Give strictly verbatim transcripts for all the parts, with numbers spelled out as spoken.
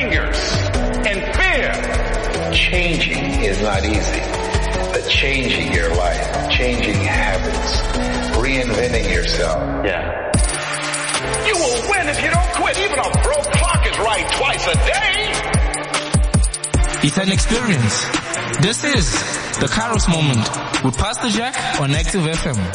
fingers in fear. Changing is not easy, but changing your life, changing habits, reinventing yourself. Yeah. You will win if you don't quit. Even a broke clock is right twice a day. It's an experience. This is the Kairos Moment with Pastor Jack on Active F M.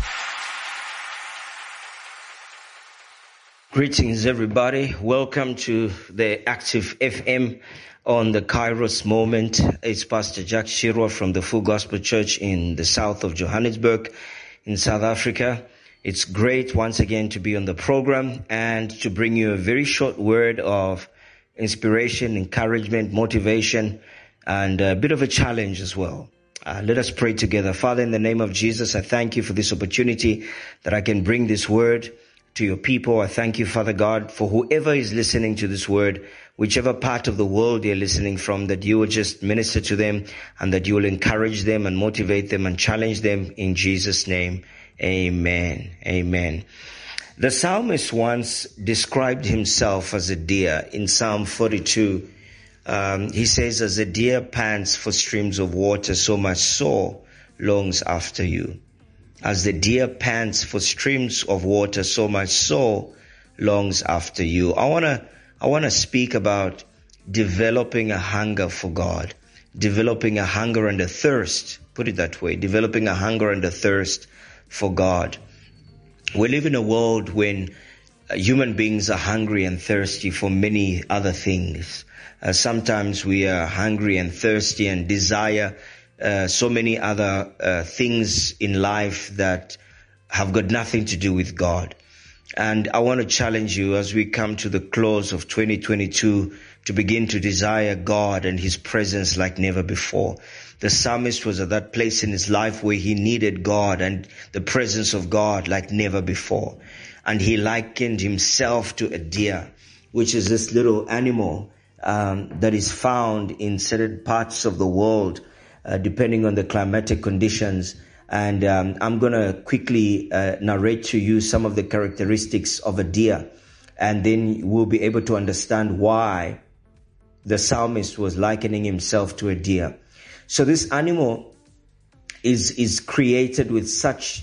Greetings, everybody. Welcome to the Active F M on the Kairos Moment. It's Pastor Jack Shirwa from the Full Gospel Church in the south of Johannesburg in South Africa. It's great once again to be on the program and to bring you a very short word of inspiration, encouragement, motivation, and a bit of a challenge as well. Uh, let us pray together. Father, in the name of Jesus, I thank you for this opportunity that I can bring this word to your people. I thank you, Father God, for whoever is listening to this word, whichever part of the world they're listening from, that you will just minister to them and that you will encourage them and motivate them and challenge them in Jesus' name. Amen. Amen. The psalmist once described himself as a deer in Psalm forty-two. Um, he says, as a deer pants for streams of water, so my soul longs after you. As the deer pants for streams of water, so my soul longs after you. I want to, I want to speak about developing a hunger for God, developing a hunger and a thirst, put it that way, developing a hunger and a thirst for God. We live in a world when uh, human beings are hungry and thirsty for many other things. Uh, sometimes we are hungry and thirsty and desire uh, so many other uh, things in life that have got nothing to do with God. And I want to challenge you as we come to the close of twenty twenty-two to begin to desire God and His presence like never before. The psalmist was at that place in his life where he needed God and the presence of God like never before. And he likened himself to a deer, which is this little animal um, that is found in certain parts of the world, uh, depending on the climatic conditions. And um, I'm going to quickly uh, narrate to you some of the characteristics of a deer. And then we'll be able to understand why the psalmist was likening himself to a deer. So this animal is, is created with such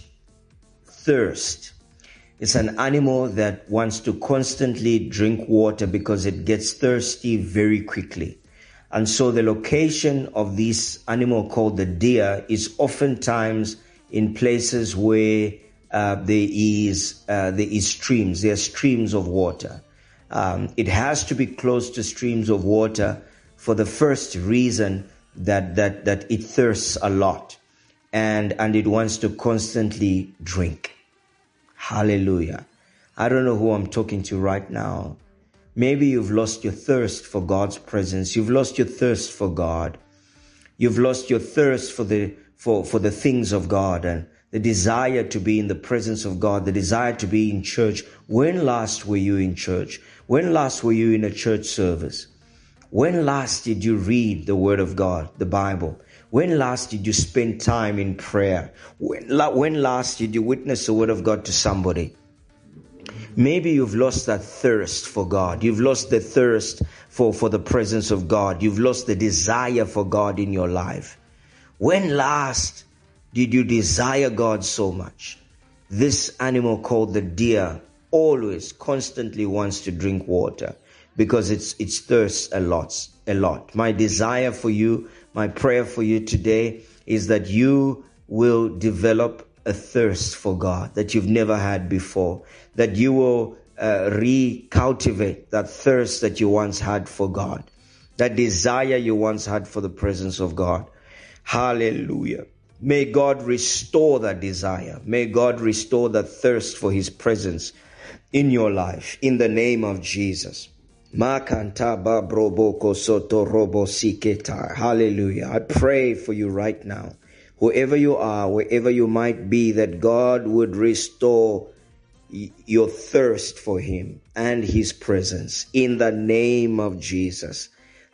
thirst. It's an animal that wants to constantly drink water because it gets thirsty very quickly. And so the location of this animal called the deer is oftentimes in places where uh, there is, uh, there is streams, there are streams of water. Um, it has to be close to streams of water for the first reason that that that it thirsts a lot and and it wants to constantly drink. Hallelujah. I don't know who I'm talking to right now. Maybe you've lost your thirst for God's presence. You've lost your thirst for God. You've lost your thirst for the for for the things of God and the desire to be in the presence of God, the desire to be in church. When last were you in church? When last were you in a church service? When last did you read the Word of God, the Bible? When last did you spend time in prayer? When, when last did you witness the Word of God to somebody? Maybe you've lost that thirst for God. You've lost the thirst for, for the presence of God. You've lost the desire for God in your life. When last did you desire God so much? This animal called the deer always, constantly wants to drink water, because it's it's thirsts a lot, a lot. My desire for you, my prayer for you today is that you will develop a thirst for God that you've never had before, that you will uh, re-cultivate that thirst that you once had for God, that desire you once had for the presence of God. Hallelujah. May God restore that desire. May God restore that thirst for His presence in your life, in the name of Jesus. Hallelujah. I pray for you right now, whoever you are, wherever you might be, that God would restore your thirst for Him and His presence in the name of Jesus.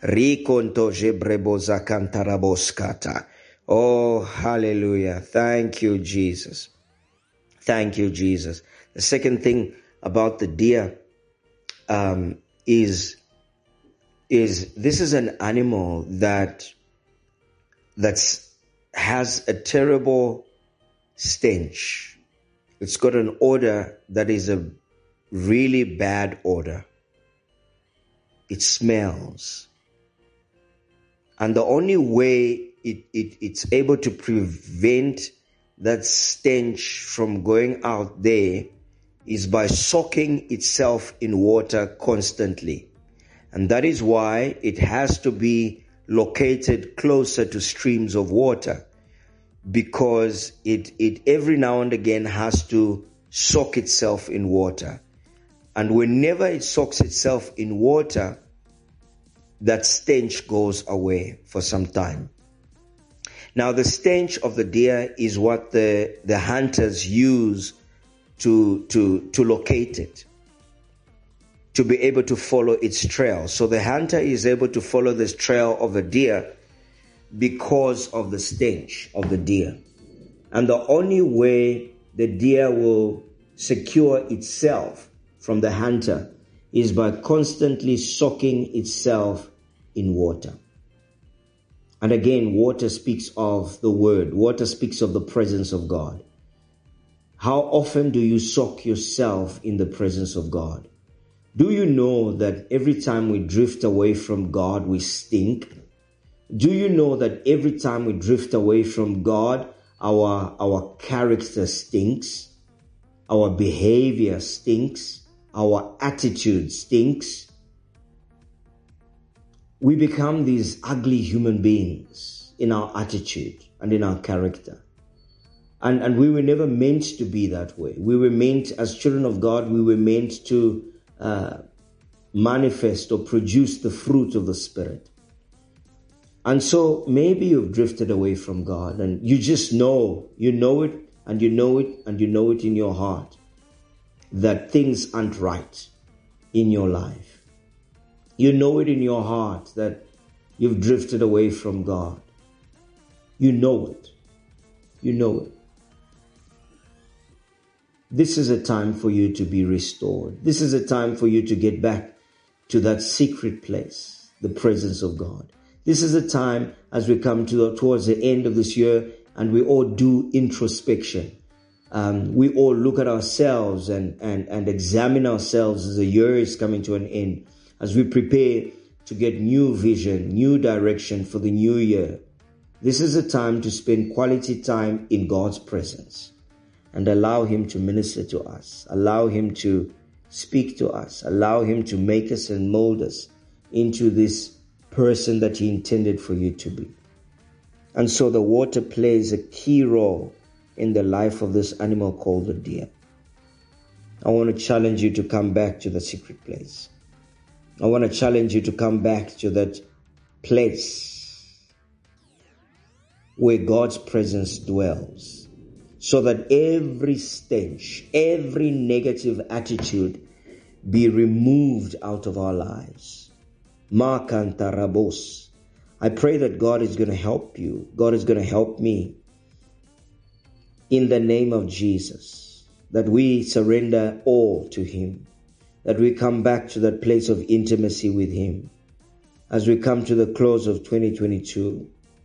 Oh, hallelujah. Thank you, Jesus. Thank you, Jesus. The second thing about the deer um, is is this is an animal that that's has a terrible stench. It's got an odor that is a really bad odor. It smells. And the only way it, it, it's able to prevent that stench from going out there is by soaking itself in water constantly. And that is why it has to be located closer to streams of water, because it, it every now and again has to soak itself in water. And whenever it soaks itself in water, that stench goes away for some time. Now, the stench of the deer is what the, the hunters use to, to, to locate it, to be able to follow its trail. So the hunter is able to follow this trail of a deer because of the stench of the deer. And the only way the deer will secure itself from the hunter is by constantly soaking itself in water. And again, water speaks of the word. Water speaks of the presence of God. How often do you soak yourself in the presence of God? Do you know that every time we drift away from God, we stink? Do you know that every time we drift away from God, our, our character stinks? Our behavior stinks? Our attitude stinks? We become these ugly human beings in our attitude and in our character. And, and we were never meant to be that way. We were meant, as children of God, we were meant to uh, manifest or produce the fruit of the Spirit. And so maybe you've drifted away from God and you just know, you know it and you know it and you know it in your heart that things aren't right in your life. You know it in your heart that you've drifted away from God. You know it. You know it. This is a time for you to be restored. This is a time for you to get back to that secret place, the presence of God. This is a time as we come to the, towards the end of this year and we all do introspection. Um, we all look at ourselves and, and, and examine ourselves as the year is coming to an end, as we prepare to get new vision, new direction for the new year. This is a time to spend quality time in God's presence and allow Him to minister to us, allow Him to speak to us, allow Him to make us and mold us into this person that He intended for you to be. And so the water plays a key role in the life of this animal called the deer. I want to challenge you to come back to the secret place. I want to challenge you to come back to that place where God's presence dwells, so that every stench, every negative attitude be removed out of our lives. Makantarabos. I pray that God is going to help you. God is going to help me. In the name of Jesus, that we surrender all to Him, that we come back to that place of intimacy with Him as we come to the close of twenty twenty-two.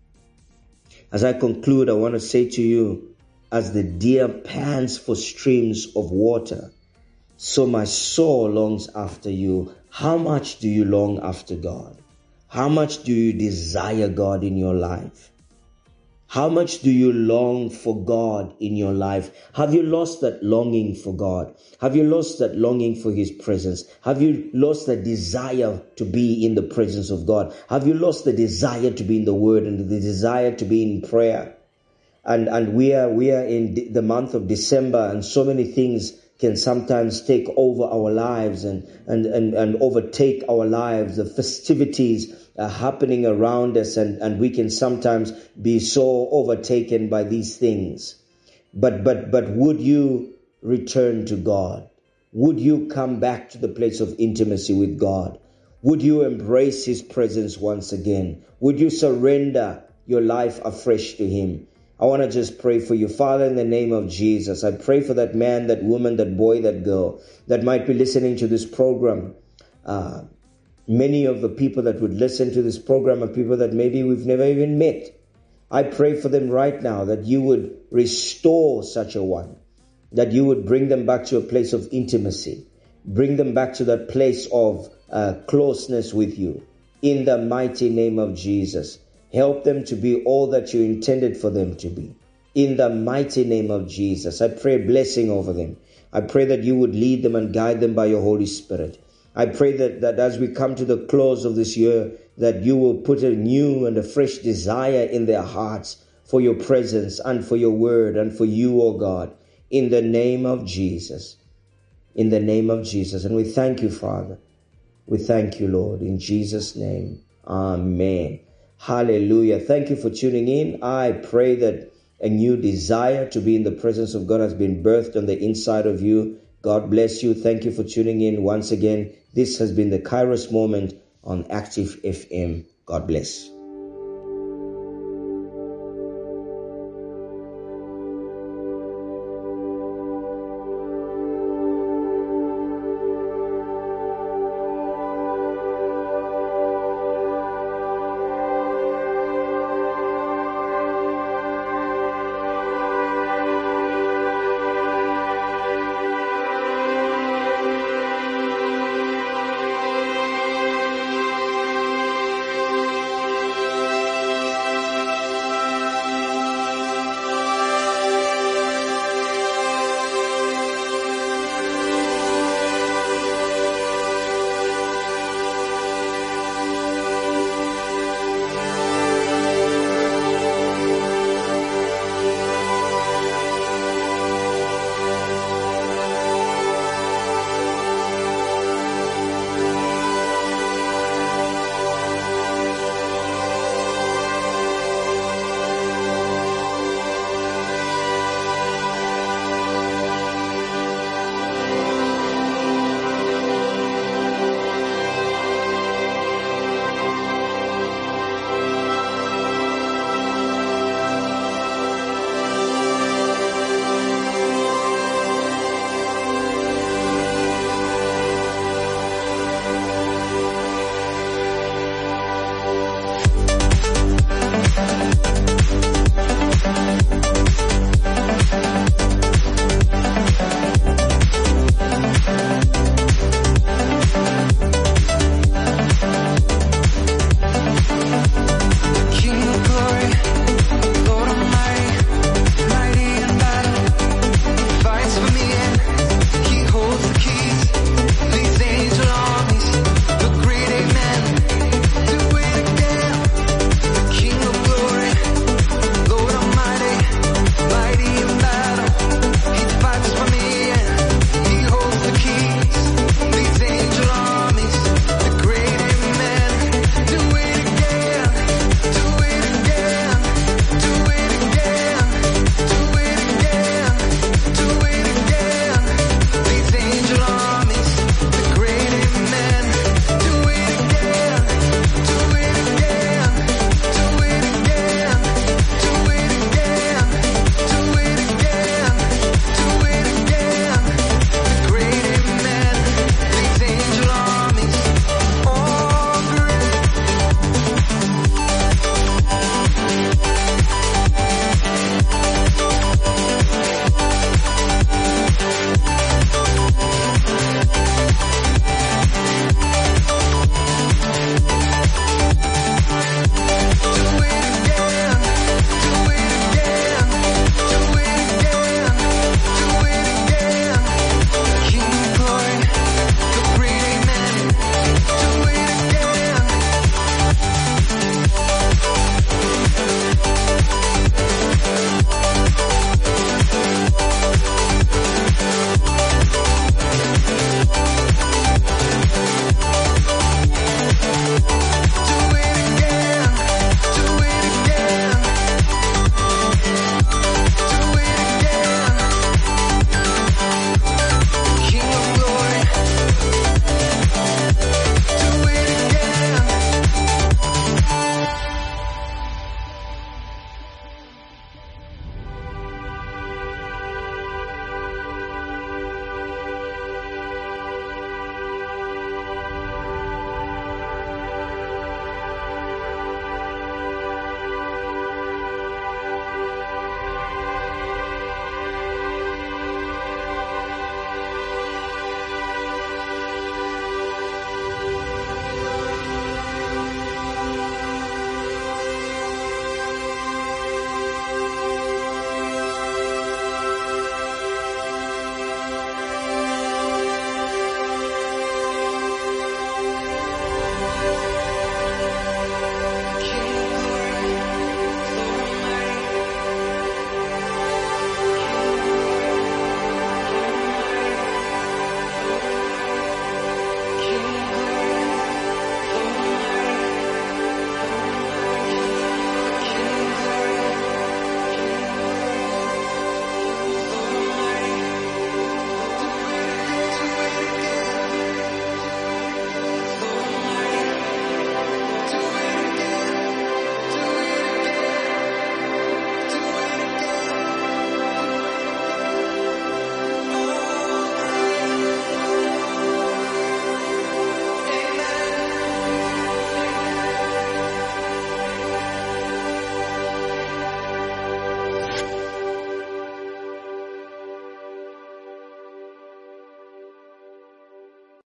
As I conclude, I want to say to you, as the deer pants for streams of water, so my soul longs after you. How much do you long after God? How much do you desire God in your life? How much do you long for God in your life? Have you lost that longing for God? Have you lost that longing for His presence? Have you lost that desire to be in the presence of God? Have you lost the desire to be in the Word and the desire to be in prayer? And and we are we are in the month of December, and so many things can sometimes take over our lives and, and, and, and overtake our lives. The festivities are happening around us, and, and we can sometimes be so overtaken by these things. But, but, but would you return to God? Would you come back to the place of intimacy with God? Would you embrace His presence once again? Would you surrender your life afresh to Him? I want to just pray for you. Father, in the name of Jesus, I pray for that man, that woman, that boy, that girl that might be listening to this program uh, Many of the people that would listen to this program are people that maybe we've never even met. I pray for them right now that you would restore such a one, that you would bring them back to a place of intimacy, bring them back to that place of uh, closeness with you. In the mighty name of Jesus, help them to be all that you intended for them to be. In the mighty name of Jesus, I pray a blessing over them. I pray that you would lead them and guide them by your Holy Spirit. I pray that, that as we come to the close of this year, that you will put a new and a fresh desire in their hearts for your presence and for your word and for you, O God, in the name of Jesus. In the name of Jesus. And we thank you, Father. We thank you, Lord, in Jesus' name. Amen. Hallelujah. Thank you for tuning in. I pray that a new desire to be in the presence of God has been birthed on the inside of you. God bless you. Thank you for tuning in once again. This has been the Kairos Moment on Active F M. God bless.